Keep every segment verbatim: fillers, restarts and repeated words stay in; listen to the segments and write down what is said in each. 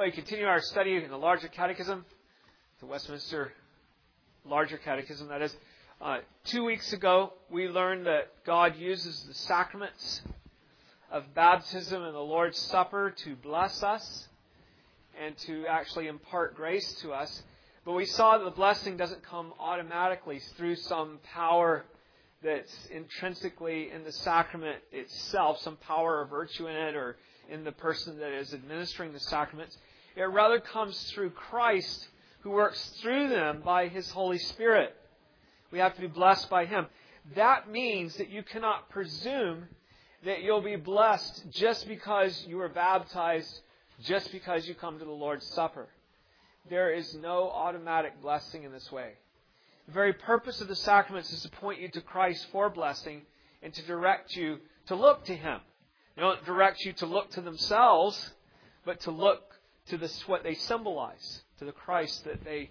we continue our study in the Larger Catechism, the Westminster Larger Catechism, that is. Uh, two weeks ago, we learned that God uses the sacraments of baptism and the Lord's Supper to bless us and to actually impart grace to us. But we saw that the blessing doesn't come automatically through some power that's intrinsically in the sacrament itself, some power or virtue in it or in the person that is administering the sacraments. It rather comes through Christ, who works through them by His Holy Spirit. We have to be blessed by Him. That means that you cannot presume that you'll be blessed just because you were baptized, just because you come to the Lord's Supper. There is no automatic blessing in this way. The very purpose of the sacraments is to point you to Christ for blessing and to direct you to look to Him. They don't direct you to look to themselves, but to look to this, what they symbolize, to the Christ that they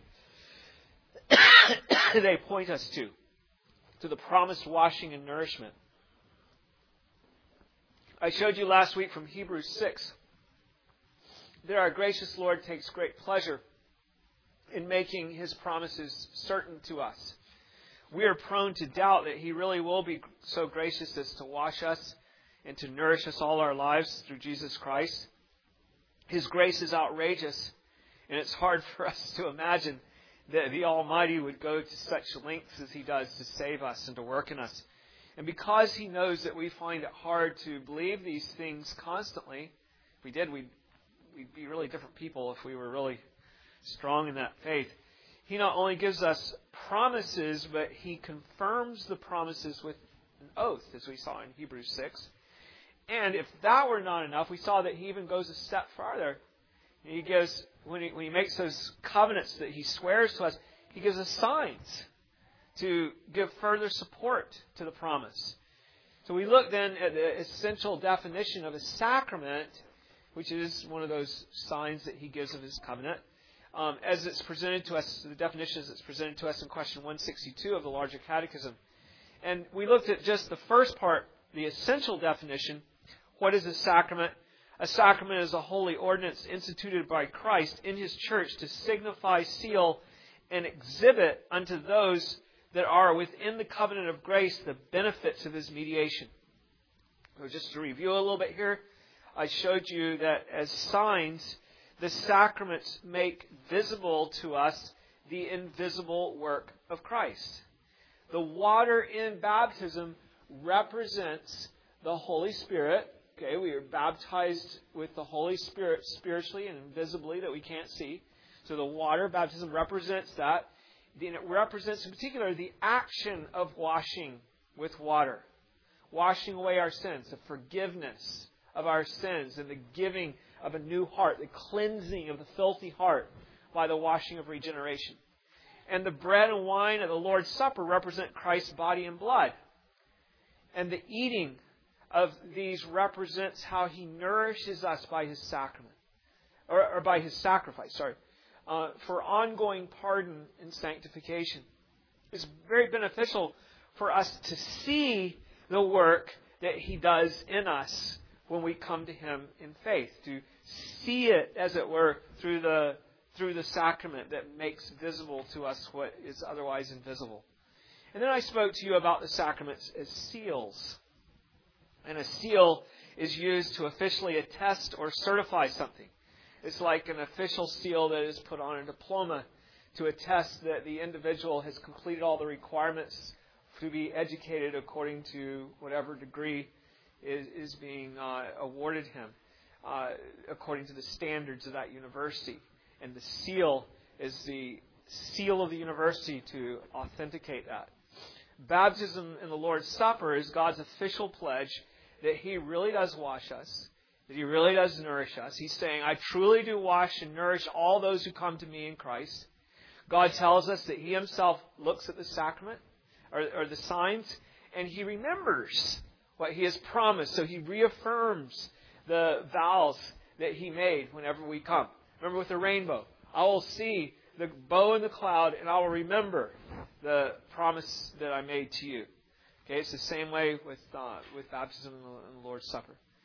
they point us to, to the promised washing and nourishment. I showed you last week from Hebrews six that our gracious Lord takes great pleasure in making His promises certain to us. We are prone to doubt that He really will be so gracious as to wash us and to nourish us all our lives through Jesus Christ. His grace is outrageous, and it's hard for us to imagine that the Almighty would go to such lengths as He does to save us and to work in us. And because He knows that we find it hard to believe these things constantly, if we did, we'd, we'd be really different people if we were really strong in that faith. He not only gives us promises, but He confirms the promises with an oath, as we saw in Hebrews six. And if that were not enough, we saw that He even goes a step farther. He gives, when he, when he makes those covenants that He swears to us, He gives us signs to give further support to the promise. So we look then at the essential definition of a sacrament, which is one of those signs that He gives of His covenant, um, as it's presented to us, the definition as it's presented to us in question one sixty-two of the Larger Catechism. And we looked at just the first part, the essential definition. What is a sacrament? A sacrament is a holy ordinance instituted by Christ in His church to signify, seal, and exhibit unto those that are within the covenant of grace the benefits of His mediation. So just to review a little bit here, I showed you that as signs, the sacraments make visible to us the invisible work of Christ. The water in baptism represents the Holy Spirit. Okay, we are baptized with the Holy Spirit spiritually and invisibly that we can't see. So the water baptism represents that. And it represents in particular the action of washing with water. Washing away our sins, the forgiveness of our sins and the giving of a new heart, the cleansing of the filthy heart by the washing of regeneration. And the bread and wine of the Lord's Supper represent Christ's body and blood. And the eating of these represents how He nourishes us by His sacrament, or, or by His sacrifice, sorry, uh, for ongoing pardon and sanctification. It's very beneficial for us to see the work that He does in us when we come to Him in faith, to see it, as it were, through the through the sacrament that makes visible to us what is otherwise invisible. And then I spoke to you about the sacraments as seals. And a seal is used to officially attest or certify something. It's like an official seal that is put on a diploma to attest that the individual has completed all the requirements to be educated according to whatever degree is, is being uh, awarded him, uh, according to the standards of that university. And the seal is the seal of the university to authenticate that. Baptism in the Lord's Supper is God's official pledge that He really does wash us, that He really does nourish us. He's saying, I truly do wash and nourish all those who come to me in Christ. God tells us that He Himself looks at the sacrament, or, or the signs, and He remembers what He has promised. So He reaffirms the vows that He made whenever we come. Remember with the rainbow, I will see the bow in the cloud, and I will remember the promise that I made to you. Okay, it's the same way with uh, with baptism in the, in the Lord's Supper.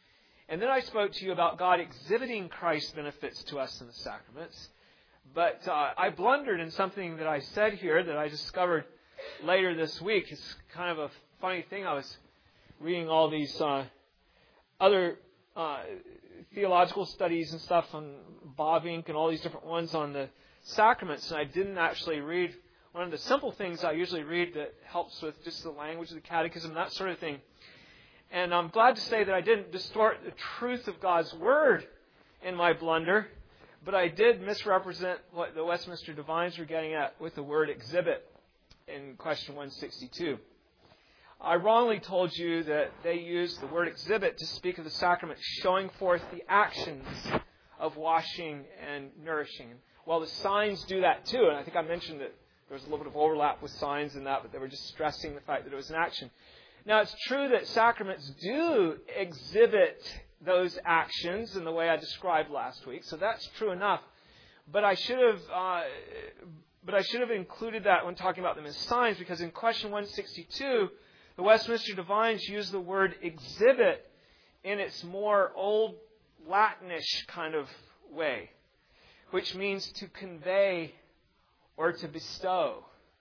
And then I spoke to you about God exhibiting Christ's benefits to us in the sacraments. But uh, I blundered in something that I said here that I discovered later this week. It's kind of a funny thing. I was reading all these uh, other uh, theological studies and stuff on Bavinck and all these different ones on the sacraments, and I didn't actually read one of the simple things I usually read that helps with just the language of the catechism, that sort of thing. And I'm glad to say that I didn't distort the truth of God's Word in my blunder, but I did misrepresent what the Westminster Divines were getting at with the word exhibit in question one sixty-two. I wrongly told you that they used the word exhibit to speak of the sacrament showing forth the actions of washing and nourishing. Well, the signs do that too, and I think I mentioned that there was a little bit of overlap with signs in that, but they were just stressing the fact that it was an action. Now, it's true that sacraments do exhibit those actions in the way I described last week, so that's true enough. But I should have, uh, but I should have included that when talking about them as signs, because in question one sixty-two, the Westminster Divines use the word exhibit in its more old Latinish kind of way, which means to convey or to bestow.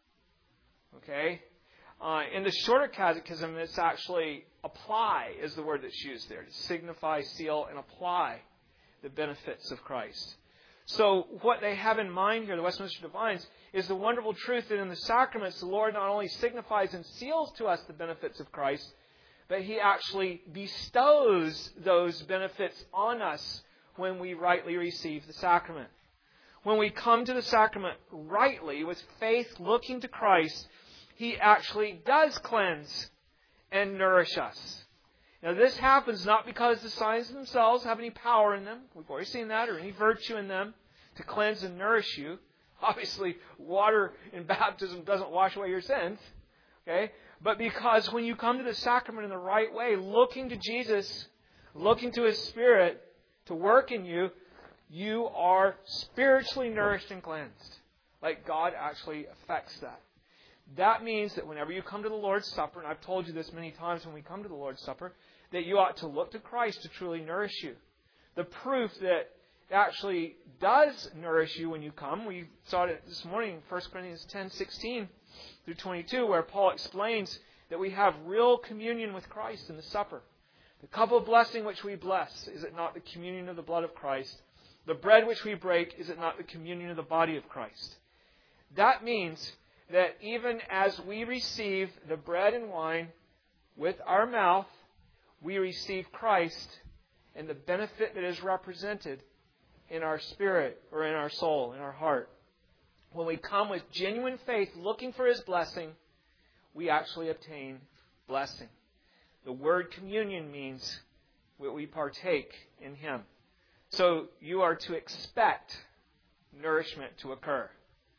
Okay? Uh, in the shorter catechism, it's actually apply is the word that's used there, to signify, seal, and apply the benefits of Christ. So what they have in mind here, the Westminster Divines, is the wonderful truth that in the sacraments, the Lord not only signifies and seals to us the benefits of Christ, but He actually bestows those benefits on us when we rightly receive the sacrament. When we come to the sacrament rightly, with faith looking to Christ, He actually does cleanse and nourish us. Now, this happens not because the signs themselves have any power in them, we've already seen that, or any virtue in them to cleanse and nourish you. Obviously, water in baptism doesn't wash away your sins. Okay? But because when you come to the sacrament in the right way, looking to Jesus, looking to His Spirit to work in you, you are spiritually nourished and cleansed. Like God actually affects that. That means that whenever you come to the Lord's Supper, and I've told you this many times when we come to the Lord's Supper, that you ought to look to Christ to truly nourish you. The proof that it actually does nourish you when you come, we saw it this morning in First Corinthians ten sixteen through twenty-two, where Paul explains that we have real communion with Christ in the supper. The cup of blessing which we bless, is it not the communion of the blood of Christ? The bread which we break, is it not the communion of the body of Christ? That means that even as we receive the bread and wine with our mouth, we receive Christ and the benefit that is represented in our spirit or in our soul, in our heart. When we come with genuine faith looking for His blessing, we actually obtain blessing. The word communion means that we partake in Him. So you are to expect nourishment to occur.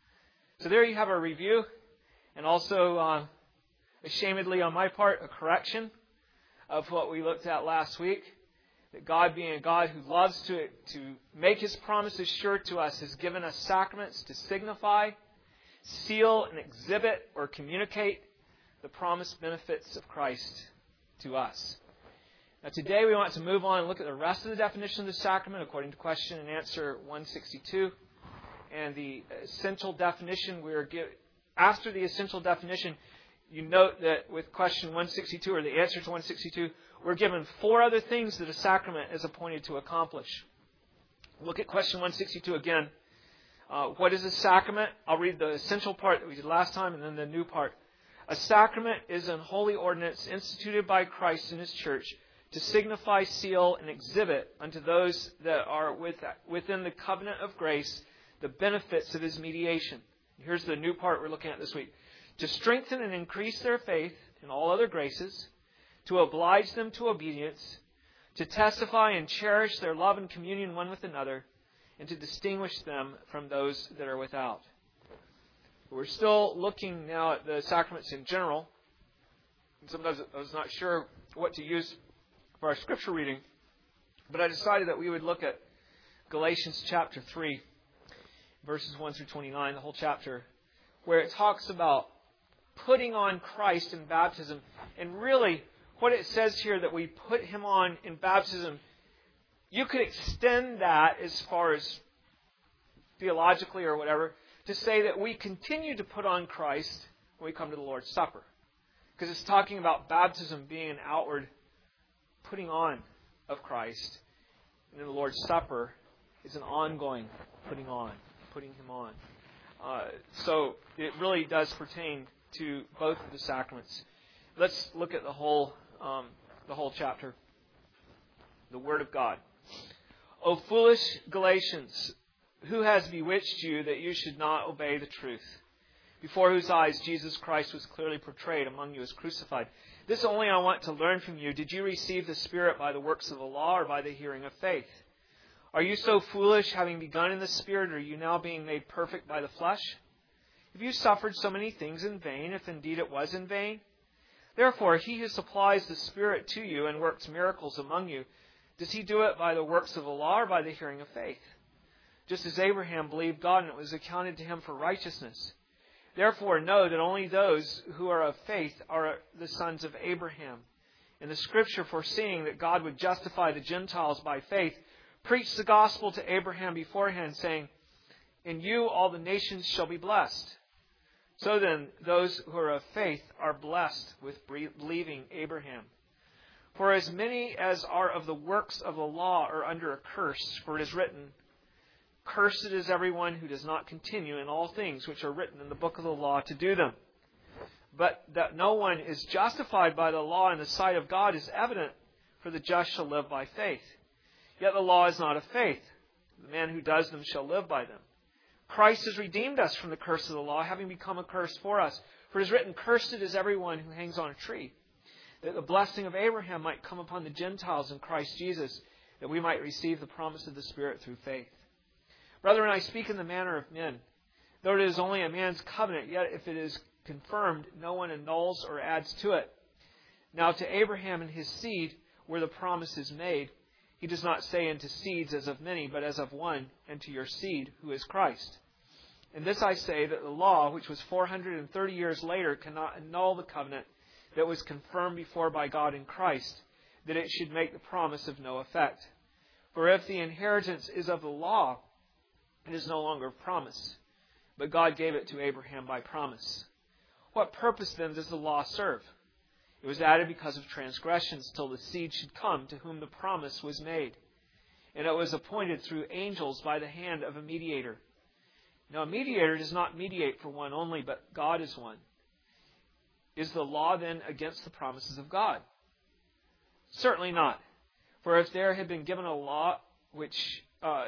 So there you have a review, and also, uh, ashamedly on my part, a correction of what we looked at last week. That God, being a God who loves to, to make His promises sure to us, has given us sacraments to signify, seal, and exhibit or communicate the promised benefits of Christ to us. Now today we want to move on and look at the rest of the definition of the sacrament according to question and answer one sixty-two. And the essential definition, we are give, after the essential definition, you note that with question one sixty-two, or the answer to one sixty-two, we're given four other things that a sacrament is appointed to accomplish. Look at question one sixty-two again. Uh, what is a sacrament? I'll read the essential part that we did last time and then the new part. A sacrament is an holy ordinance instituted by Christ in His church to signify, seal, and exhibit unto those that are with, within the covenant of grace the benefits of His mediation. Here's the new part we're looking at this week. To strengthen and increase their faith in all other graces, to oblige them to obedience, to testify and cherish their love and communion one with another, and to distinguish them from those that are without. We're still looking now at the sacraments in general. Sometimes I was not sure what to use for our scripture reading, but I decided that we would look at Galatians chapter three, verses one through twenty-nine, the whole chapter, where it talks about putting on Christ in baptism. And really, what it says here that we put Him on in baptism you could extend that as far as theologically or whatever, to say that we continue to put on Christ when we come to the Lord's Supper. Because it's talking about baptism being an outward putting on of Christ. And then the Lord's Supper is an ongoing putting on, putting Him on. Uh, so it really does pertain to both of the sacraments. Let's look at the whole, um, the whole chapter. The Word of God. O foolish Galatians, who has bewitched you that you should not obey the truth, before whose eyes Jesus Christ was clearly portrayed among you as crucified? This only I want to learn from you. Did you receive the Spirit by the works of the law or by the hearing of faith? Are you so foolish, having begun in the Spirit, or are you now being made perfect by the flesh? Have you suffered so many things in vain, if indeed it was in vain? Therefore, he who supplies the Spirit to you and works miracles among you, does he do it by the works of the law or by the hearing of faith? Just as Abraham believed God, and it was accounted to him for righteousness. Therefore, know that only those who are of faith are the sons of Abraham. And the Scripture, foreseeing that God would justify the Gentiles by faith, preached the gospel to Abraham beforehand, saying, in you all the nations shall be blessed. So then, those who are of faith are blessed with believing Abraham. For as many as are of the works of the law are under a curse, for it is written, cursed is everyone who does not continue in all things which are written in the book of the law to do them. But that no one is justified by the law in the sight of God is evident, for the just shall live by faith. Yet the law is not of faith. The man who does them shall live by them. Christ has redeemed us from the curse of the law, having become a curse for us. For it is written, cursed is everyone who hangs on a tree, that the blessing of Abraham might come upon the Gentiles in Christ Jesus, that we might receive the promise of the Spirit through faith. Brethren, I speak in the manner of men. Though it is only a man's covenant, yet if it is confirmed, no one annuls or adds to it. Now to Abraham and his seed, where the promise is made, he does not say unto seeds as of many, but as of one, and to your seed, who is Christ. And this I say, that the law, which was four hundred thirty years later, cannot annul the covenant that was confirmed before by God in Christ, that it should make the promise of no effect. For if the inheritance is of the law, it is no longer of promise, but God gave it to Abraham by promise. What purpose then does the law serve? It was added because of transgressions, till the seed should come to whom the promise was made. And it was appointed through angels by the hand of a mediator. Now a mediator does not mediate for one only, but God is one. Is the law then against the promises of God? Certainly not. For if there had been given a law which... Uh,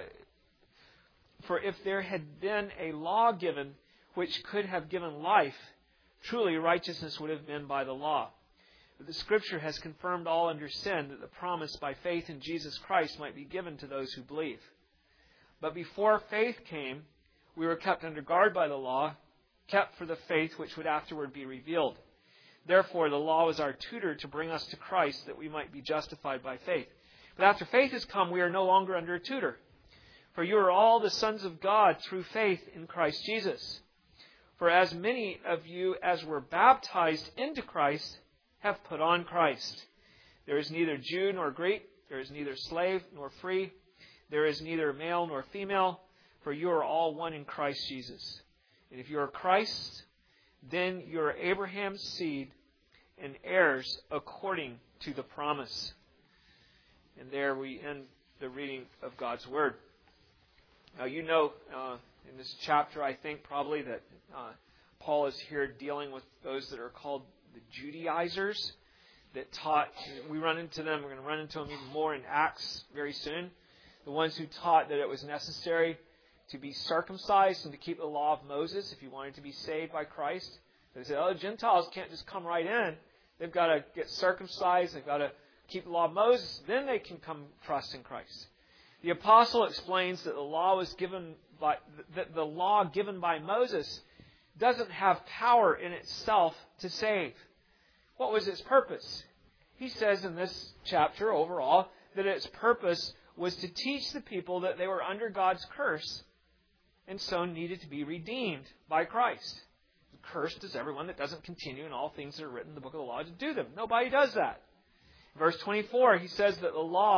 For if there had been a law given which could have given life, truly righteousness would have been by the law. But the Scripture has confirmed all under sin, that the promise by faith in Jesus Christ might be given to those who believe. But before faith came, we were kept under guard by the law, kept for the faith which would afterward be revealed. Therefore the law was our tutor to bring us to Christ, that we might be justified by faith. But after faith has come, we are no longer under a tutor. For you are all the sons of God through faith in Christ Jesus. For as many of you as were baptized into Christ have put on Christ. There is neither Jew nor Greek, there is neither slave nor free, there is neither male nor female, for you are all one in Christ Jesus. And if you are Christ, then you are Abraham's seed and heirs according to the promise. And there we end the reading of God's Word. Now, you know, uh, in this chapter, I think probably that uh, Paul is here dealing with those that are called the Judaizers that taught, we run into them, we're going to run into them even more in Acts very soon, the ones who taught that it was necessary to be circumcised and to keep the law of Moses if you wanted to be saved by Christ. They said, oh, the Gentiles can't just come right in. They've got to get circumcised, they've got to keep the law of Moses, then they can come trust in Christ. The apostle explains that the law was given by that the law given by Moses doesn't have power in itself to save. What was its purpose? He says in this chapter overall that its purpose was to teach the people that they were under God's curse and so needed to be redeemed by Christ. Cursed is everyone that doesn't continue in all things that are written in the book of the law to do them. Nobody does that. Verse twenty-four, he says that the law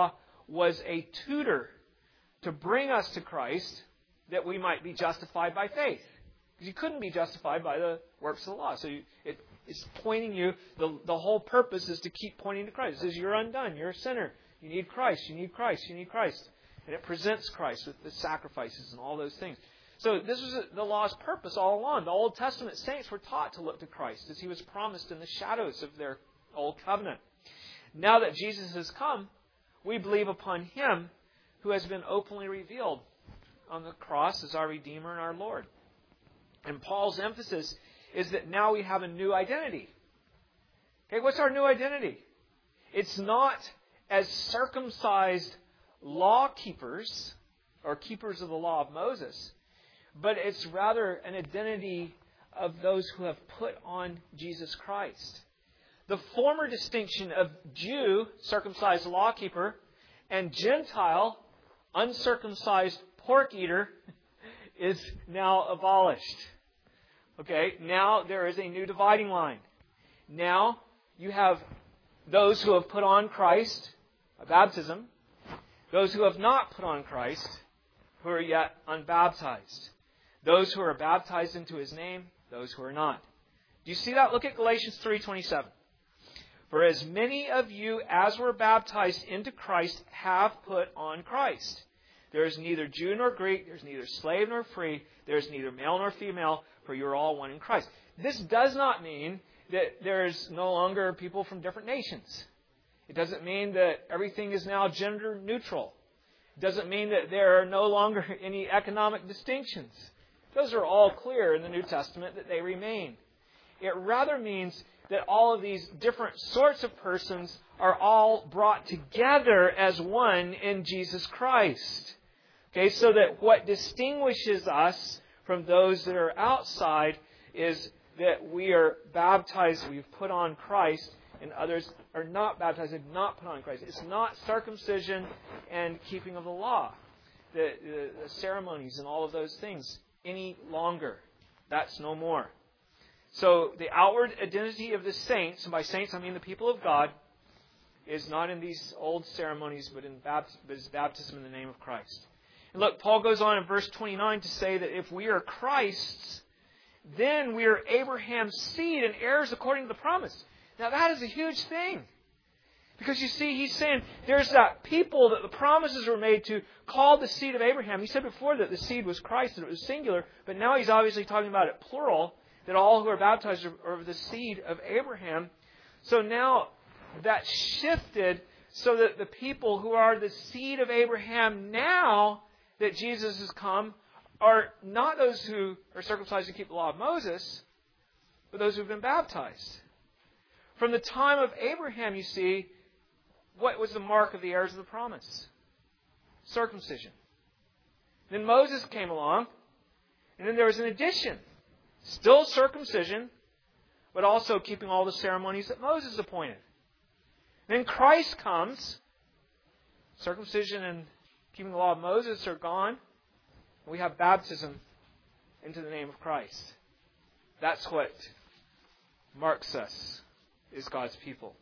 was a tutor to bring us to Christ that we might be justified by faith. Because you couldn't be justified by the works of the law. So you, it, it's pointing you, the, the whole purpose is to keep pointing to Christ. It says you're undone, you're a sinner. You need Christ, you need Christ, you need Christ. And it presents Christ with the sacrifices and all those things. So this was the law's purpose all along. The Old Testament saints were taught to look to Christ as He was promised in the shadows of their old covenant. Now that Jesus has come, we believe upon Him who has been openly revealed on the cross as our Redeemer and our Lord. And Paul's emphasis is that now we have a new identity. Okay, what's our new identity? It's not as circumcised law keepers or keepers of the law of Moses, but it's rather an identity of those who have put on Jesus Christ. The former distinction of Jew, circumcised law keeper, and Gentile, uncircumcised pork eater, is now abolished. Okay, now there is a new dividing line. Now you have those who have put on Christ, a baptism, those who have not put on Christ, who are yet unbaptized. Those who are baptized into His name, those who are not. Do you see that? Look at Galatians three twenty-seven. For as many of you as were baptized into Christ have put on Christ. There is neither Jew nor Greek, there is neither slave nor free, there is neither male nor female, for you are all one in Christ. This does not mean that there is no longer people from different nations. It doesn't mean that everything is now gender neutral. It doesn't mean that there are no longer any economic distinctions. Those are all clear in the New Testament that they remain. It rather means that all of these different sorts of persons are all brought together as one in Jesus Christ. Okay, so that what distinguishes us from those that are outside is that we are baptized, we've put on Christ, and others are not baptized, have not put on Christ. It's not circumcision and keeping of the law, the, the, the ceremonies and all of those things any longer. That's no more. So the outward identity of the saints, and by saints I mean the people of God, is not in these old ceremonies, but in baptism, but is baptism in the name of Christ. And look, Paul goes on in verse twenty-nine to say that if we are Christ's, then we are Abraham's seed and heirs according to the promise. Now that is a huge thing. Because you see, he's saying there's that people that the promises were made to called the seed of Abraham. He said before that the seed was Christ, that it was singular, but now he's obviously talking about it plural, that all who are baptized are of the seed of Abraham. So now that shifted so that the people who are the seed of Abraham now that Jesus has come are not those who are circumcised to keep the law of Moses, but those who have been baptized. From the time of Abraham, you see, what was the mark of the heirs of the promise? Circumcision. Then Moses came along, and then there was an addition. Still circumcision, but also keeping all the ceremonies that Moses appointed. Then Christ comes. Circumcision and keeping the law of Moses are gone. We have baptism into the name of Christ. That's what marks us as God's people.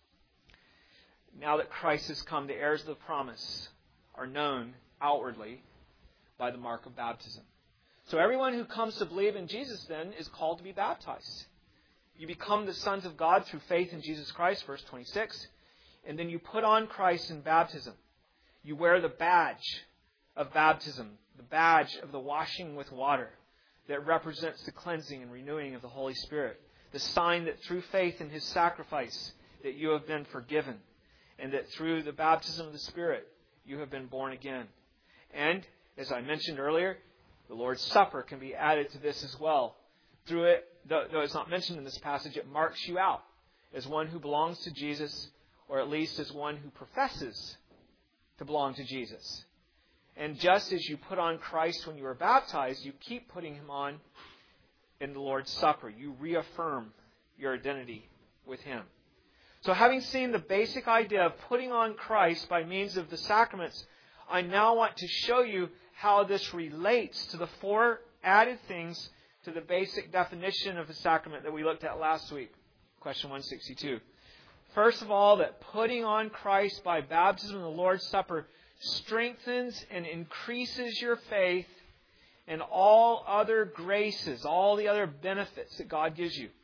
Now that Christ has come, the heirs of the promise are known outwardly by the mark of baptism. So everyone who comes to believe in Jesus then is called to be baptized. You become the sons of God through faith in Jesus Christ, verse twenty-six. And then you put on Christ in baptism. You wear the badge of baptism, the badge of the washing with water that represents the cleansing and renewing of the Holy Spirit. The sign that through faith in His sacrifice that you have been forgiven. And that through the baptism of the Spirit you have been born again. And, as I mentioned earlier, the Lord's Supper can be added to this as well. Through it, though it's not mentioned in this passage, it marks you out as one who belongs to Jesus, or at least as one who professes to belong to Jesus. And just as you put on Christ when you are baptized, you keep putting Him on in the Lord's Supper. You reaffirm your identity with Him. So having seen the basic idea of putting on Christ by means of the sacraments, I now want to show you how this relates to the four added things to the basic definition of the sacrament that we looked at last week. Question one sixty-two. First of all, that putting on Christ by baptism and the Lord's Supper strengthens and increases your faith and all other graces, all the other benefits that God gives you.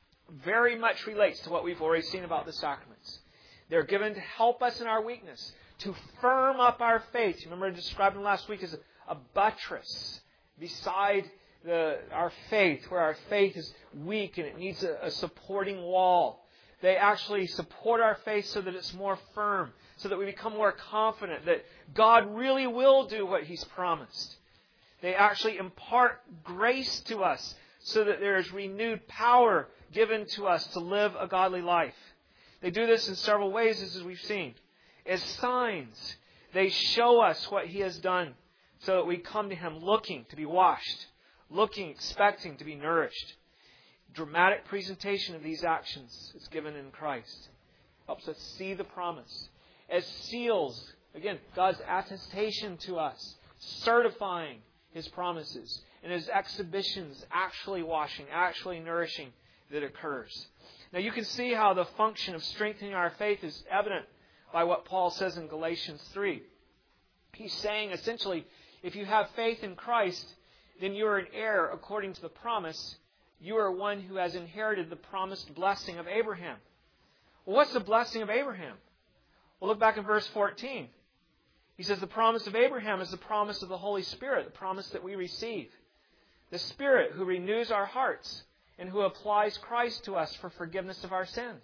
Very much relates to what we've already seen about the sacraments. They're given to help us in our weakness, to firm up our faith. You remember I described them last week as a, a buttress beside the, our faith, where our faith is weak and it needs a, a supporting wall. They actually support our faith so that it's more firm, so that we become more confident that God really will do what He's promised. They actually impart grace to us so that there is renewed power given to us to live a godly life. They do this in several ways, as we've seen. As signs, they show us what He has done so that we come to Him looking to be washed, looking, expecting to be nourished. Dramatic presentation of these actions is given in Christ. Helps us see the promise. As seals, again, God's attestation to us, certifying His promises. And as exhibitions, actually washing, actually nourishing that occurs. Now you can see how the function of strengthening our faith is evident by what Paul says in Galatians three. He's saying essentially, if you have faith in Christ, then you are an heir according to the promise. You are one who has inherited the promised blessing of Abraham. Well, what's the blessing of Abraham? Well, look back in verse fourteen. He says the promise of Abraham is the promise of the Holy Spirit, the promise that we receive. The Spirit who renews our hearts and who applies Christ to us for forgiveness of our sins.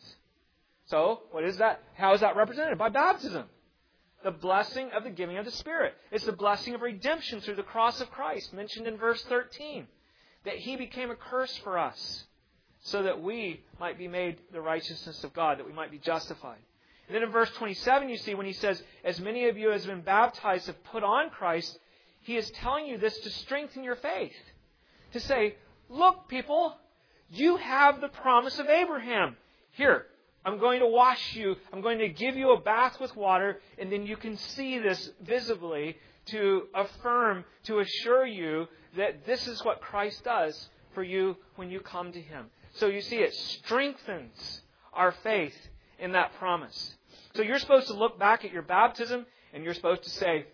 So, what is that? How is that represented? By baptism. The blessing of the giving of the Spirit. It's the blessing of redemption through the cross of Christ, mentioned in verse thirteen. That He became a curse for us, so that we might be made the righteousness of God, that we might be justified. And then in verse twenty-seven, you see when he says, as many of you as have been baptized have put on Christ, he is telling you this to strengthen your faith. To say, look, people, you have the promise of Abraham. Here, I'm going to wash you. I'm going to give you a bath with water, and then you can see this visibly to affirm, to assure you that this is what Christ does for you when you come to Him. So you see, it strengthens our faith in that promise. So you're supposed to look back at your baptism and you're supposed to say,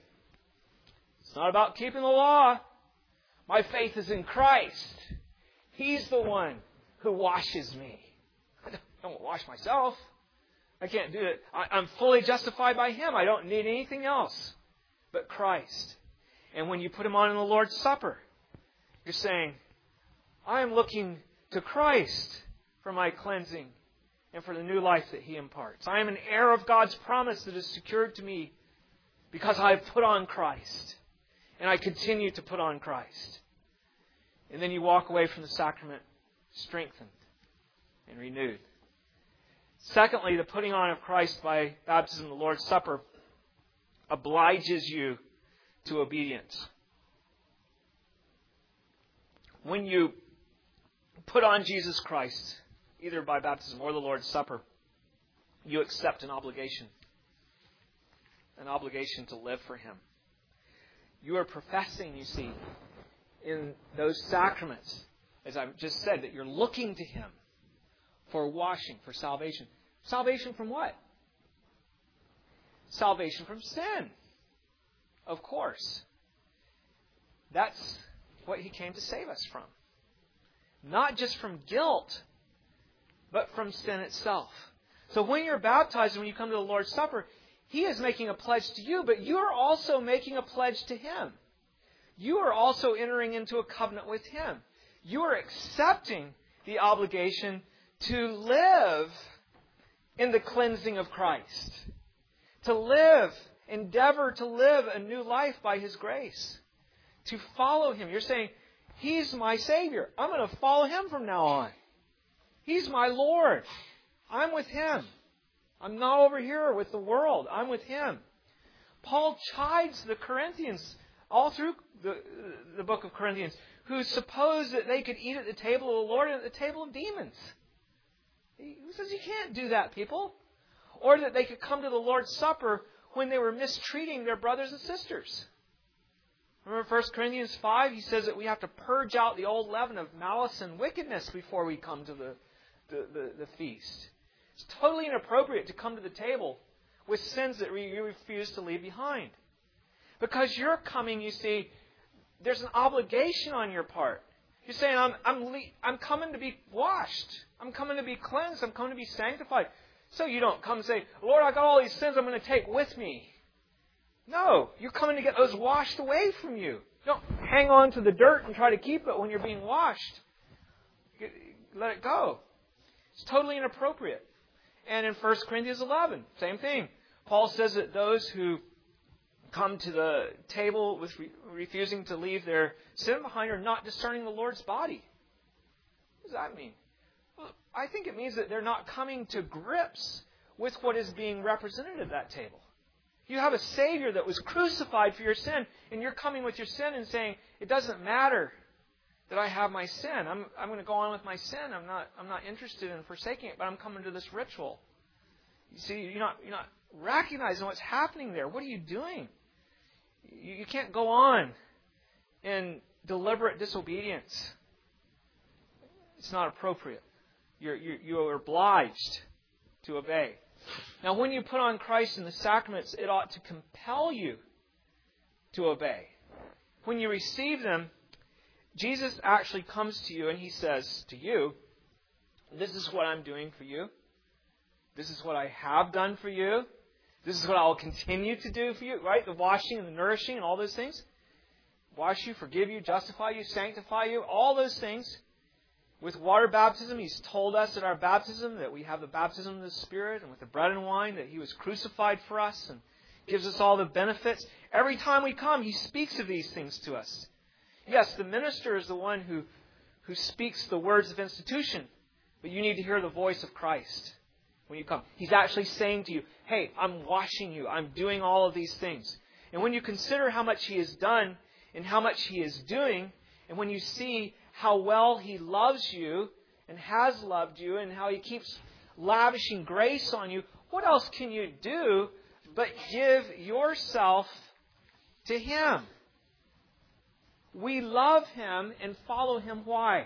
it's not about keeping the law. My faith is in Christ. He's the one who washes me. I don't wash myself. I can't do it. I'm fully justified by Him. I don't need anything else but Christ. And when you put Him on in the Lord's Supper, you're saying, I am looking to Christ for my cleansing and for the new life that He imparts. I am an heir of God's promise that is secured to me because I have put on Christ. And I continue to put on Christ. And then you walk away from the sacrament strengthened and renewed. Secondly, the putting on of Christ by baptism and the Lord's Supper obliges you to obedience. When you put on Jesus Christ, either by baptism or the Lord's Supper, you accept an obligation. An obligation to live for Him. You are professing, you see, in those sacraments, as I've just said, that you're looking to Him for washing, for salvation. Salvation from what? Salvation from sin. Of course. That's what He came to save us from. Not just from guilt, but from sin itself. So when you're baptized and when you come to the Lord's Supper, He is making a pledge to you, but you are also making a pledge to Him. You are also entering into a covenant with Him. You are accepting the obligation to live in the cleansing of Christ. To live, endeavor to live a new life by His grace. To follow Him. You're saying, He's my Savior. I'm going to follow Him from now on. He's my Lord. I'm with Him. I'm not over here with the world. I'm with Him. Paul chides the Corinthians all through the, the book of Corinthians who suppose that they could eat at the table of the Lord and at the table of demons. He says you can't do that, people. Or that they could come to the Lord's Supper when they were mistreating their brothers and sisters. Remember First Corinthians five? He says that we have to purge out the old leaven of malice and wickedness before we come to the, the, the, the feast. It's totally inappropriate to come to the table with sins that you refuse to leave behind. Because you're coming, you see, there's an obligation on your part. You're saying, I'm, I'm, I'm coming to be washed. I'm coming to be cleansed. I'm coming to be sanctified. So you don't come and say, Lord, I got all these sins I'm going to take with me. No, you're coming to get those washed away from you. Don't hang on to the dirt and try to keep it when you're being washed. Let it go. It's totally inappropriate. And in First Corinthians eleven, same thing. Paul says that those who come to the table with re- refusing to leave their sin behind are not discerning the Lord's body. What does that mean? Well, I think it means that they're not coming to grips with what is being represented at that table. You have a Savior that was crucified for your sin, and you're coming with your sin and saying, it doesn't matter that I have my sin. I'm, I'm going to go on with my sin. I'm not, I'm not interested in forsaking it, but I'm coming to this ritual. You see, you're not, you're not recognizing what's happening there. What are you doing? You, you can't go on in deliberate disobedience. It's not appropriate. You're, you're, you are obliged to obey. Now, when you put on Christ in the sacraments, it ought to compel you to obey. When you receive them, Jesus actually comes to you and He says to you, this is what I'm doing for you. This is what I have done for you. This is what I will continue to do for you. Right? The washing and the nourishing and all those things. Wash you, forgive you, justify you, sanctify you. All those things. With water baptism, He's told us at our baptism that we have the baptism of the Spirit, and with the bread and wine that He was crucified for us and gives us all the benefits. Every time we come, He speaks of these things to us. Yes, the minister is the one who, who speaks the words of institution, but you need to hear the voice of Christ when you come. He's actually saying to you, hey, I'm washing you. I'm doing all of these things. And when you consider how much He has done and how much He is doing, and when you see how well He loves you and has loved you and how He keeps lavishing grace on you, what else can you do but give yourself to Him? We love Him and follow Him. Why?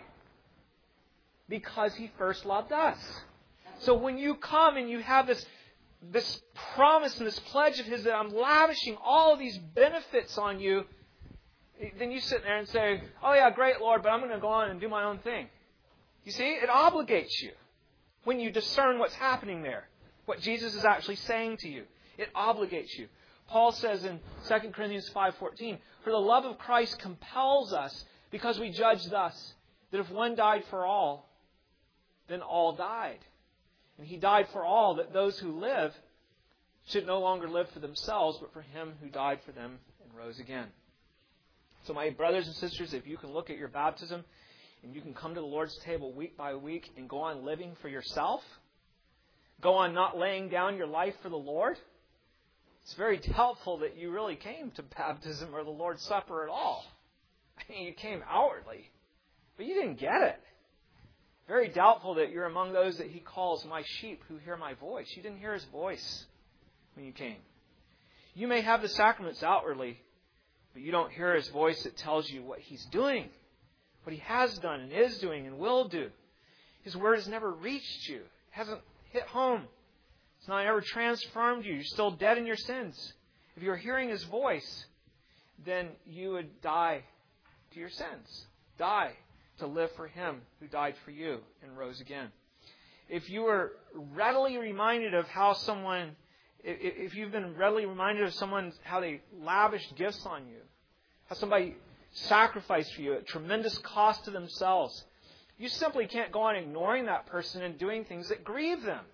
Because He first loved us. So when you come and you have this, this promise and this pledge of His that I'm lavishing all of these benefits on you, then you sit there and say, oh yeah, great Lord, but I'm going to go on and do my own thing. You see, it obligates you when you discern what's happening there, what Jesus is actually saying to you. It obligates you. Paul says in Second Corinthians five fourteen, for the love of Christ compels us, because we judge thus, that if one died for all, then all died. And He died for all, that those who live should no longer live for themselves, but for Him who died for them and rose again. So my brothers and sisters, if you can look at your baptism and you can come to the Lord's table week by week and go on living for yourself, go on not laying down your life for the Lord, it's very doubtful that you really came to baptism or the Lord's Supper at all. I mean, you came outwardly, but you didn't get it. Very doubtful that you're among those that He calls my sheep who hear my voice. You didn't hear His voice when you came. You may have the sacraments outwardly, but you don't hear His voice that tells you what He's doing, what He has done and is doing and will do. His Word has never reached you. It hasn't hit home. It's not ever transformed you. You're still dead in your sins. If you're hearing His voice, then you would die to your sins. Die to live for Him who died for you and rose again. If you were readily reminded of how someone, if you've been readily reminded of someone, how they lavished gifts on you, how somebody sacrificed for you at tremendous cost to themselves, you simply can't go on ignoring that person and doing things that grieve them.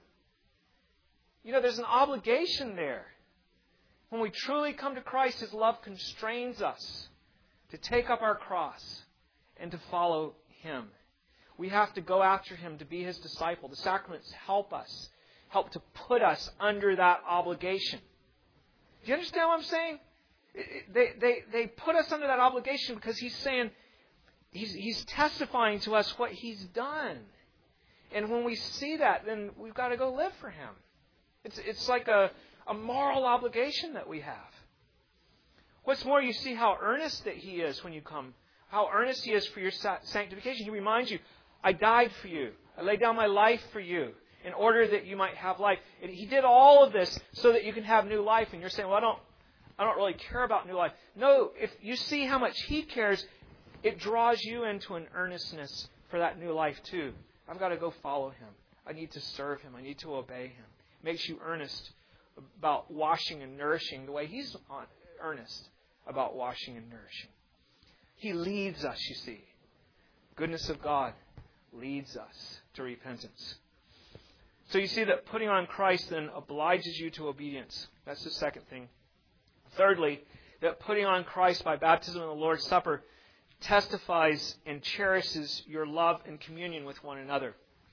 You know, there's an obligation there. When we truly come to Christ, His love constrains us to take up our cross and to follow Him. We have to go after Him to be His disciple. The sacraments help us, help to put us under that obligation. Do you understand what I'm saying? They, they, they put us under that obligation because He's saying, He's, He's testifying to us what He's done. And when we see that, then we've got to go live for Him. It's, it's like a, a moral obligation that we have. What's more, you see how earnest that He is when you come. How earnest He is for your sanctification. He reminds you, I died for you. I laid down my life for you. in order that you might have life. And He did all of this so that you can have new life. And you're saying, well, I don't, I don't really care about new life. No, if you see how much He cares, it draws you into an earnestness for that new life too. I've got to go follow Him. I need to serve Him. I need to obey Him. It makes you earnest about washing and nourishing the way He's earnest about washing and nourishing. He leads us, you see. Goodness of God leads us to repentance. So you see that putting on Christ then obliges you to obedience. That's the second thing. Thirdly, that putting on Christ by baptism and the Lord's Supper testifies and cherishes your love and communion with one another.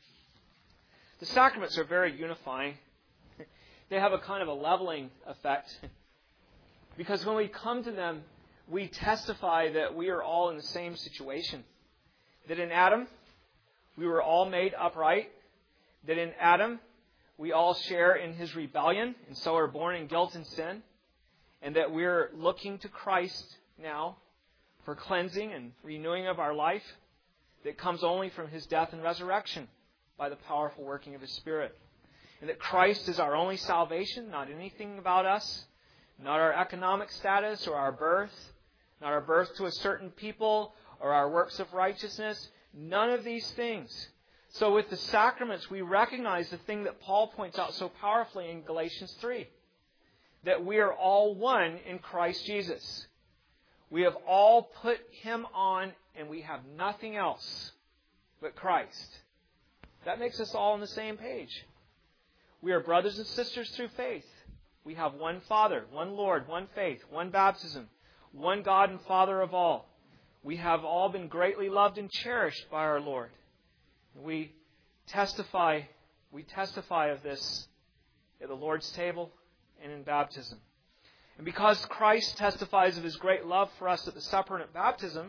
The sacraments are very unifying. They have a kind of a leveling effect. Because when we come to them, we testify that we are all in the same situation. That in Adam, we were all made upright. That in Adam, we all share in his rebellion and so are born in guilt and sin. And that we're looking to Christ now for cleansing and renewing of our life that comes only from His death and resurrection by the powerful working of His Spirit. And that Christ is our only salvation, not anything about us, not our economic status or our birth, not our birth to a certain people or our works of righteousness, none of these things. So with the sacraments, we recognize the thing that Paul points out so powerfully in Galatians three, that we are all one in Christ Jesus. We have all put Him on and we have nothing else but Christ. That makes us all on the same page. We are brothers and sisters through faith. We have one Father, one Lord, one faith, one baptism, one God and Father of all. We have all been greatly loved and cherished by our Lord. We testify, we testify of this at the Lord's table and in baptism. And because Christ testifies of His great love for us at the supper and at baptism,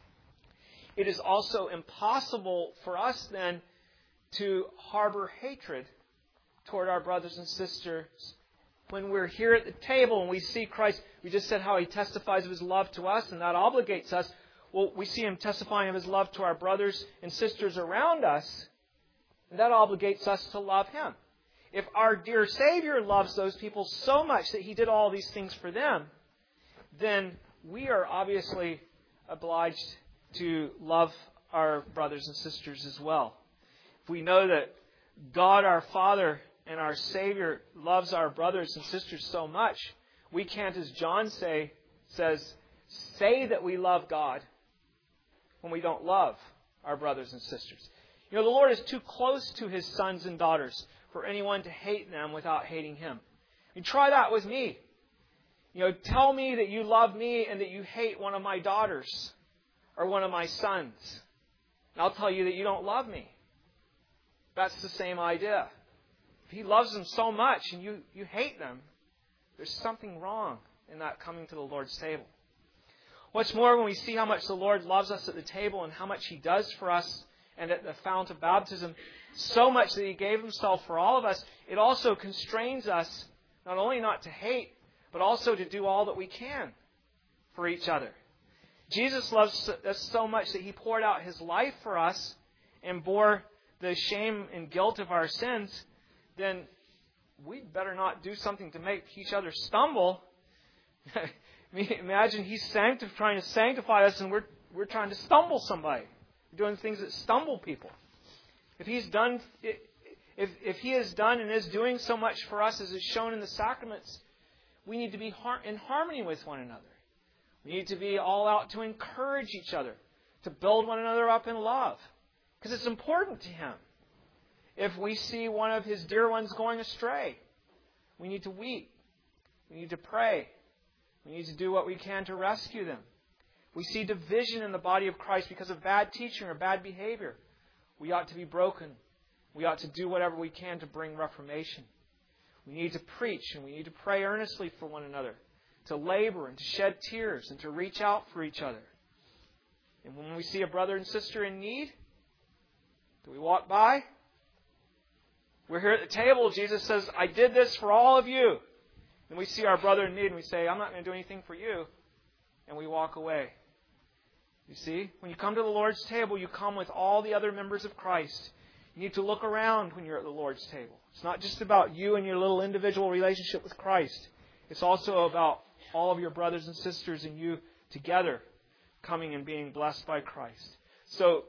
it is also impossible for us then to harbor hatred toward our brothers and sisters. When we're here at the table and we see Christ, we just said how He testifies of His love to us, and that obligates us. Well, we see Him testifying of His love to our brothers and sisters around us, and that obligates us to love Him. If our dear Savior loves those people so much that He did all these things for them, then we are obviously obliged to love our brothers and sisters as well. If we know that God our Father and our Savior loves our brothers and sisters so much, we can't, as John say, says, say that we love God when we don't love our brothers and sisters. You know, the Lord is too close to His sons and daughters for anyone to hate them without hating Him. And try that with me. You know, tell me that you love me and that you hate one of my daughters or one of my sons. And I'll tell you that you don't love me. That's the same idea. If He loves them so much and you, you hate them, there's something wrong in that coming to the Lord's table. What's more, when we see how much the Lord loves us at the table and how much He does for us and at the fount of baptism, so much that He gave Himself for all of us, it also constrains us not only not to hate, but also to do all that we can for each other. Jesus loves us so much that He poured out His life for us and bore the shame and guilt of our sins. Then we'd better not do something to make each other stumble. Imagine He's sanctif- trying to sanctify us and we're we're trying to stumble somebody. We're doing things that stumble people. If He's done, if if He has done and is doing so much for us as is shown in the sacraments, we need to be har- in harmony with one another. We need to be all out to encourage each other, to build one another up in love, because it's important to Him. If we see one of His dear ones going astray, we need to weep. We need to pray. We need to do what we can to rescue them. If we see division in the body of Christ because of bad teaching or bad behavior, we ought to be broken. We ought to do whatever we can to bring reformation. We need to preach and we need to pray earnestly for one another, to labor and to shed tears and to reach out for each other. And when we see a brother and sister in need, do we walk by? We're here at the table. Jesus says, I did this for all of you. And we see our brother in need and we say, I'm not going to do anything for you. And we walk away. You see, when you come to the Lord's table, you come with all the other members of Christ. You need to look around when you're at the Lord's table. It's not just about you and your little individual relationship with Christ. It's also about all of your brothers and sisters and you together coming and being blessed by Christ. So,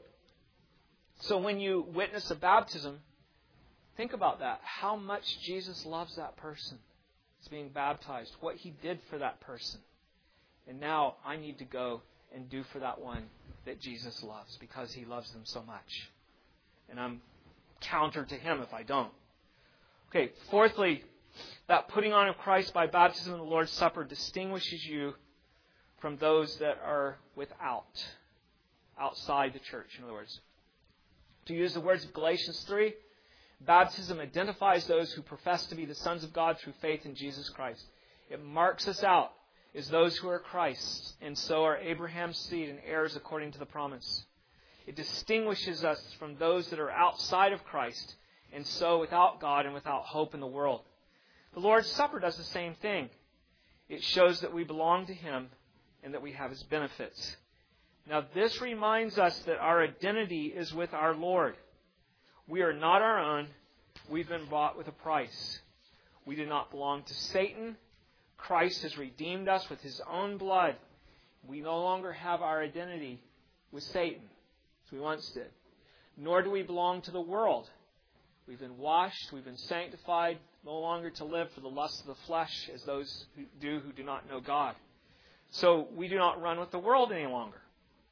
so when you witness a baptism, think about that. How much Jesus loves that person that's being baptized. What He did for that person. And now I need to go and do for that one that Jesus loves because He loves them so much. And I'm counter to Him if I don't. Okay, fourthly, that putting on of Christ by baptism in the Lord's Supper distinguishes you from those that are without, outside the church, in other words. To use the words of Galatians three, baptism identifies those who profess to be the sons of God through faith in Jesus Christ. It marks us out as those who are Christ's, and so are Abraham's seed and heirs according to the promise. It distinguishes us from those that are outside of Christ, and so without God and without hope in the world. The Lord's Supper does the same thing. It shows that we belong to Him and that we have His benefits. Now, this reminds us that our identity is with our Lord. We are not our own. We've been bought with a price. We do not belong to Satan. Christ has redeemed us with His own blood. We no longer have our identity with Satan, as we once did. Nor do we belong to the world. We've been washed, we've been sanctified, no longer to live for the lust of the flesh as those who do who do not know God. So we do not run with the world any longer.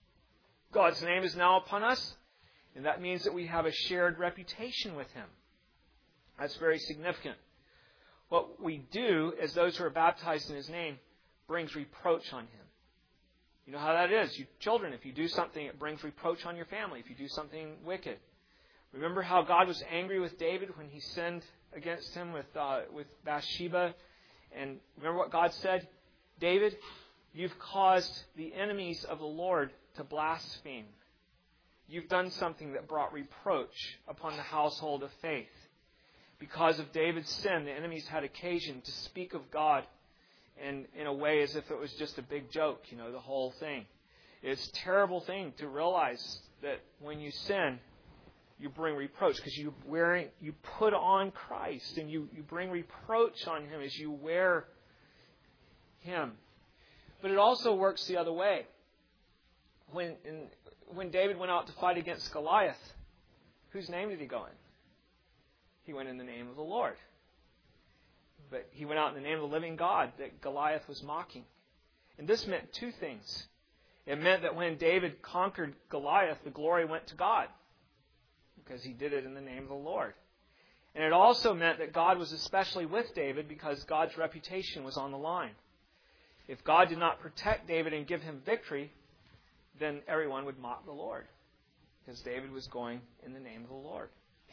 God's name is now upon us, and that means that we have a shared reputation with Him. That's very significant. What we do as those who are baptized in His name brings reproach on Him. You know how that is. You children, if you do something, it brings reproach on your family. If you do something wicked. Remember how God was angry with David when he sinned against him with uh, with Bathsheba? And remember what God said? David, you've caused the enemies of the Lord to blaspheme. You've done something that brought reproach upon the household of faith. Because of David's sin, the enemies had occasion to speak of God in, in a way as if it was just a big joke, you know, the whole thing. It's a terrible thing to realize that when you sin, you bring reproach because you wearing you put on Christ and you, you bring reproach on Him as you wear Him. But it also works the other way. When in, when David went out to fight against Goliath, whose name did he go in? He went in the name of the Lord. But he went out in the name of the living God that Goliath was mocking. And this meant two things. It meant that when David conquered Goliath, the glory went to God, because he did it in the name of the Lord. And it also meant that God was especially with David because God's reputation was on the line. If God did not protect David and give him victory, then everyone would mock the Lord, because David was going in the name of the Lord.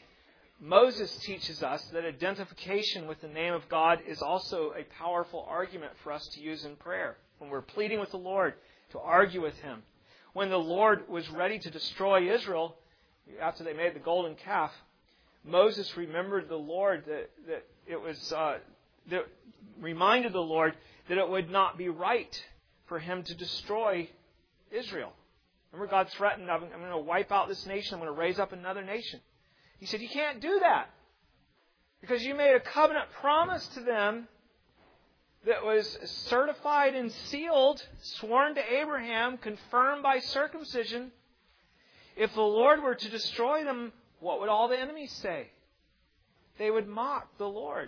Moses teaches us that identification with the name of God is also a powerful argument for us to use in prayer. When we're pleading with the Lord to argue with Him. When the Lord was ready to destroy Israel, after they made the golden calf, Moses remembered the Lord that, that it was uh, that reminded the Lord that it would not be right for Him to destroy Israel. Remember, God threatened, I'm, I'm going to wipe out this nation, I'm going to raise up another nation. He said, you can't do that because you made a covenant promise to them that was certified and sealed, sworn to Abraham, confirmed by circumcision. If the Lord were to destroy them, what would all the enemies say? They would mock the Lord.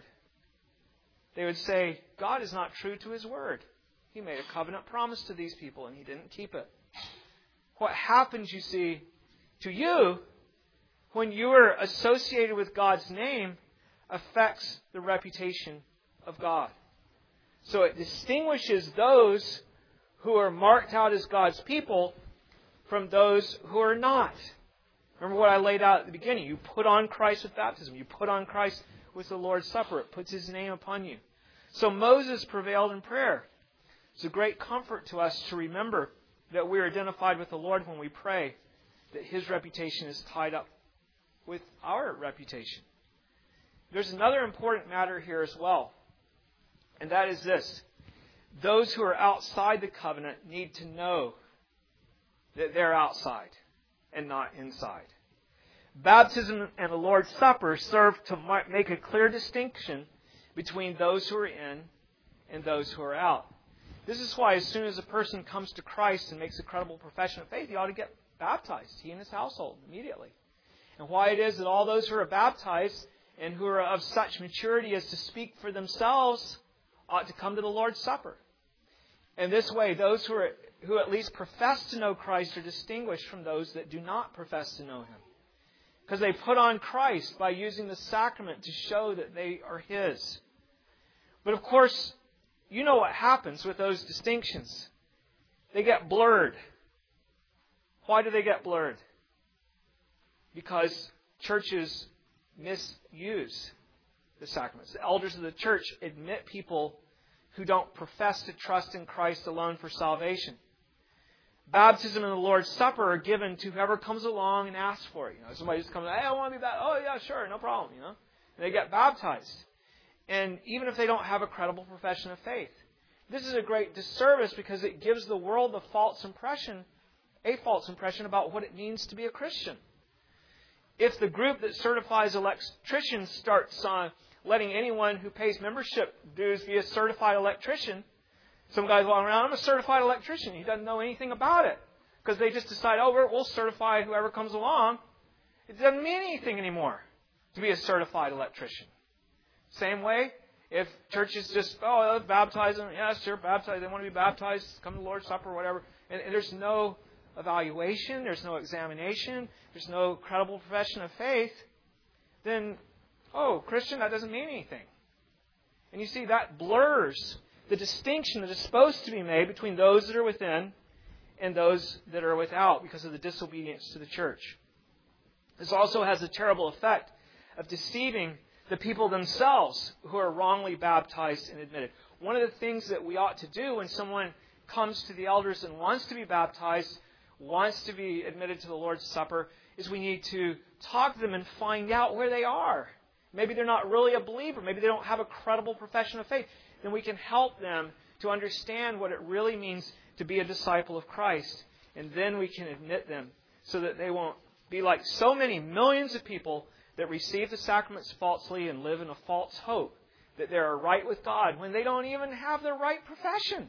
They would say, God is not true to His word. He made a covenant promise to these people and He didn't keep it. What happens, you see, to you when you are associated with God's name affects the reputation of God. So it distinguishes those who are marked out as God's people from those who are not. Remember what I laid out at the beginning. You put on Christ with baptism. You put on Christ with the Lord's Supper. It puts His name upon you. So Moses prevailed in prayer. It's a great comfort to us to remember that we are identified with the Lord when we pray, that His reputation is tied up with our reputation. There's another important matter here as well, and that is this. Those who are outside the covenant need to know that they're outside and not inside. Baptism and the Lord's Supper serve to make a clear distinction between those who are in and those who are out. This is why as soon as a person comes to Christ and makes a credible profession of faith, he ought to get baptized, he and his household, immediately. And why it is that all those who are baptized and who are of such maturity as to speak for themselves ought to come to the Lord's Supper. And this way, those who are who at least profess to know Christ are distinguished from those that do not profess to know Him. Because they put on Christ by using the sacrament to show that they are His. But of course, you know what happens with those distinctions. They get blurred. Why do they get blurred? Because churches misuse the sacraments. The elders of the church admit people who don't profess to trust in Christ alone for salvation. Baptism and the Lord's Supper are given to whoever comes along and asks for it. You know, somebody just comes, hey, I want to be baptized. Oh, yeah, sure, no problem. You know, and they get baptized. And even if they don't have a credible profession of faith. This is a great disservice because it gives the world the false impression, a false impression about what it means to be a Christian. If the group that certifies electricians starts uh, letting anyone who pays membership dues be a certified electrician, some guy's walking around, I'm a certified electrician. He doesn't know anything about it. Because they just decide, oh, we'll certify whoever comes along. It doesn't mean anything anymore to be a certified electrician. Same way, if churches just, oh, let's baptize them. Yeah, sure, baptize. They want to be baptized, come to the Lord's Supper, whatever. And, and there's no evaluation, there's no examination, there's no credible profession of faith, then, oh, Christian, that doesn't mean anything. And you see, that blurs the distinction that is supposed to be made between those that are within and those that are without because of the disobedience to the church. This also has a terrible effect of deceiving the people themselves who are wrongly baptized and admitted. One of the things that we ought to do when someone comes to the elders and wants to be baptized, wants to be admitted to the Lord's Supper, is we need to talk to them and find out where they are. Maybe they're not really a believer. Maybe they don't have a credible profession of faith. Then we can help them to understand what it really means to be a disciple of Christ. And then we can admit them so that they won't be like so many millions of people that receive the sacraments falsely and live in a false hope that they are right with God when they don't even have the right profession.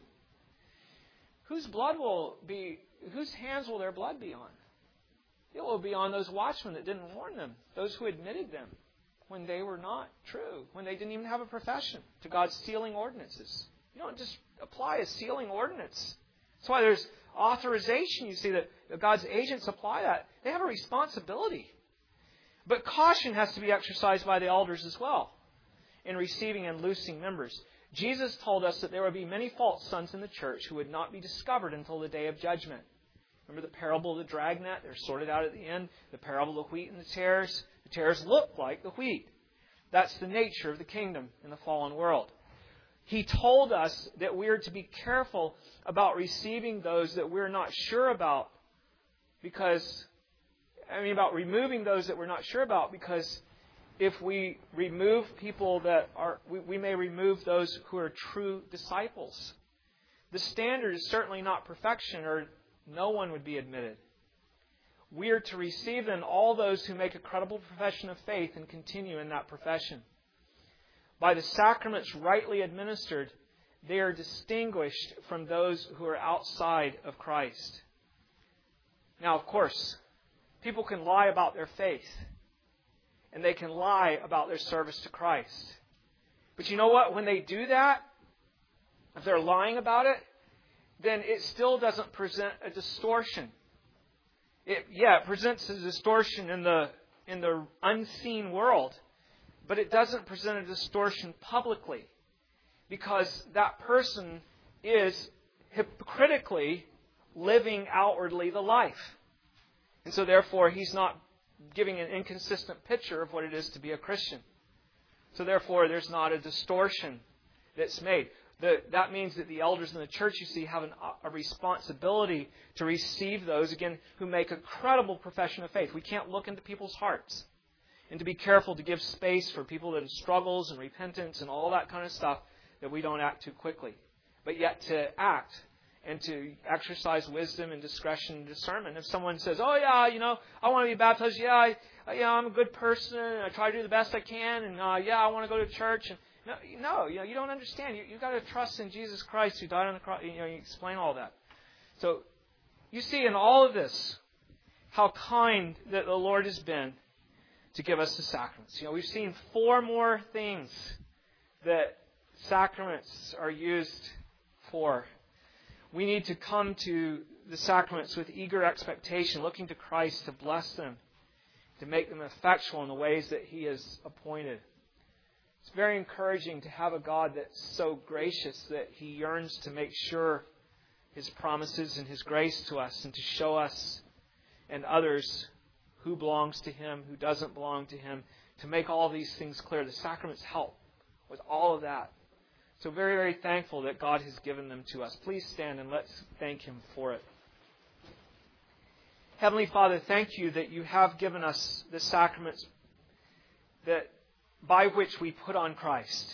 Whose blood will be, whose hands will their blood be on? It will be on those watchmen that didn't warn them, those who admitted them when they were not true, when they didn't even have a profession to God's sealing ordinances. You don't just apply a sealing ordinance. That's why there's authorization. You see that God's agents apply that. They have a responsibility. But caution has to be exercised by the elders as well in receiving and loosing members. Jesus told us that there would be many false sons in the church who would not be discovered until the day of judgment. Remember the parable of the dragnet? They're sorted out at the end. The parable of the wheat and the tares. The tares look like the wheat. That's the nature of the kingdom in the fallen world. He told us that we are to be careful about receiving those that we're not sure about because, I mean, about removing those that we're not sure about because if we remove people that are, we, we may remove those who are true disciples. The standard is certainly not perfection or no one would be admitted. We are to receive then all those who make a credible profession of faith and continue in that profession. By the sacraments rightly administered, they are distinguished from those who are outside of Christ. Now, of course, people can lie about their faith, and they can lie about their service to Christ. But you know what? When they do that, if they're lying about it, then it still doesn't present a distortion. It, yeah, it presents a distortion in the in the unseen world, but it doesn't present a distortion publicly because that person is hypocritically living outwardly the life. And so therefore he's not giving an inconsistent picture of what it is to be a Christian. So therefore there's not a distortion that's made. The, that means that the elders in the church, you see, have an, a responsibility to receive those, again, who make a credible profession of faith. We can't look into people's hearts. And to be careful to give space for people that have struggles and repentance and all that kind of stuff, that we don't act too quickly. But yet to act and to exercise wisdom and discretion and discernment. If someone says, oh yeah, you know, I want to be baptized, yeah, I, yeah, I'm a good person, and I try to do the best I can, and uh, yeah, I want to go to church. And no, no, you know, you don't understand. You you got to trust in Jesus Christ who died on the cross. You know, you explain all that. So you see in all of this how kind that the Lord has been to give us the sacraments. You know, we've seen four more things that sacraments are used for. We need to come to the sacraments with eager expectation, looking to Christ to bless them, to make them effectual in the ways that He has appointed. It's very encouraging to have a God that's so gracious that He yearns to make sure His promises and His grace to us, and to show us and others who belongs to Him, who doesn't belong to Him, to make all these things clear. The sacraments help with all of that. So very, very thankful that God has given them to us. Please stand and let's thank Him for it. Heavenly Father, thank You that You have given us the sacraments that by which we put on Christ.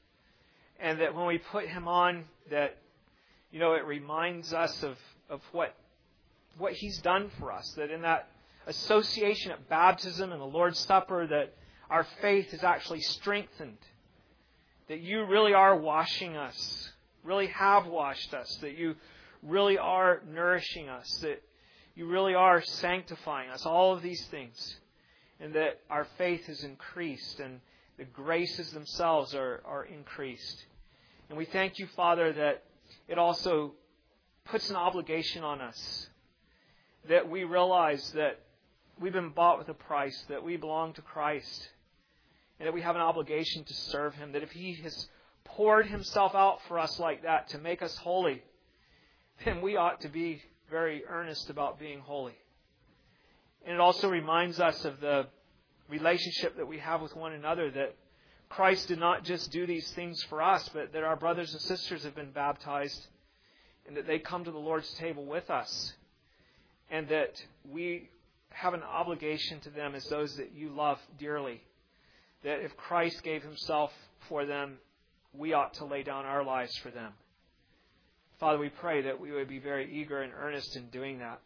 And that when we put Him on, that, you know, it reminds us of, of what, what He's done for us. That in that association at baptism and the Lord's Supper, that our faith is actually strengthened. That You really are washing us, really have washed us. That You really are nourishing us. That You really are sanctifying us. All of these things. And that our faith is increased and the graces themselves are, are increased. And we thank You, Father, that it also puts an obligation on us. That we realize that we've been bought with a price, that we belong to Christ, and that we have an obligation to serve Him. That if He has poured Himself out for us like that to make us holy, then we ought to be very earnest about being holy. And it also reminds us of the relationship that we have with one another, that Christ did not just do these things for us, but that our brothers and sisters have been baptized and that they come to the Lord's table with us, and that we have an obligation to them as those that You love dearly. That if Christ gave Himself for them, we ought to lay down our lives for them. Father, we pray that we would be very eager and earnest in doing that.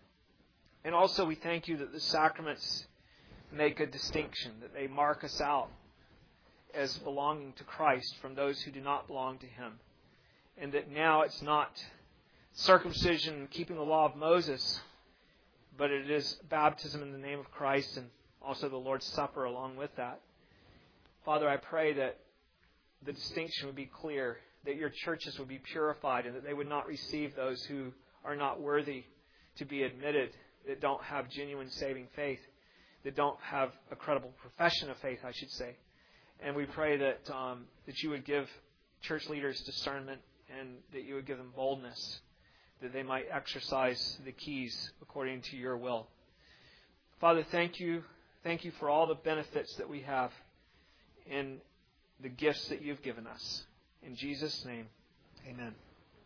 And also we thank You that the sacraments make a distinction, that they mark us out as belonging to Christ from those who do not belong to Him. And that now it's not circumcision and keeping the law of Moses, but it is baptism in the name of Christ and also the Lord's Supper along with that. Father, I pray that the distinction would be clear, that Your churches would be purified, and that they would not receive those who are not worthy to be admitted, that don't have genuine saving faith, that don't have a credible profession of faith, I should say. And we pray that um, that You would give church leaders discernment, and that You would give them boldness, that they might exercise the keys according to Your will. Father, thank You. Thank You for all the benefits that we have in the gifts that You've given us. In Jesus' name, amen.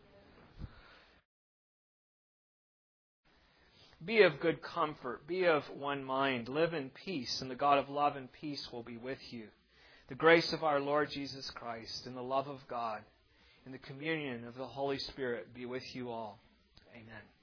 Be of good comfort, be of one mind, live in peace, and the God of love and peace will be with you. The grace of our Lord Jesus Christ and the love of God and the communion of the Holy Spirit be with you all. Amen.